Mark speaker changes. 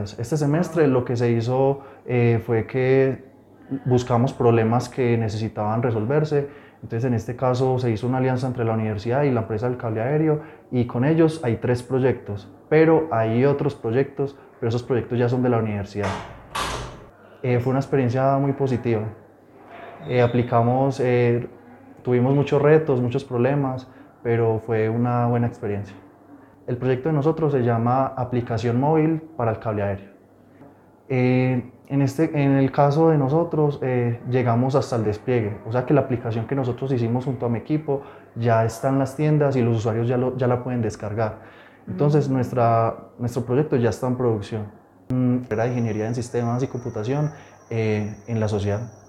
Speaker 1: Este semestre lo que se hizo fue que buscamos problemas que necesitaban resolverse. Entonces, en este caso se hizo una alianza entre la universidad y la empresa del cable aéreo, y con ellos hay 3 proyectos, pero hay otros proyectos, pero esos proyectos ya son de la universidad. Fue una experiencia muy positiva. Aplicamos, tuvimos muchos retos, muchos problemas, pero fue una buena experiencia. El proyecto de nosotros se llama Aplicación Móvil para el Cable Aéreo. En el caso de nosotros, llegamos hasta el despliegue, o sea que la aplicación que nosotros hicimos junto a mi equipo ya está en las tiendas y los usuarios ya la pueden descargar. Entonces, nuestro proyecto ya está en producción. Era de Ingeniería en Sistemas y Computación en la sociedad.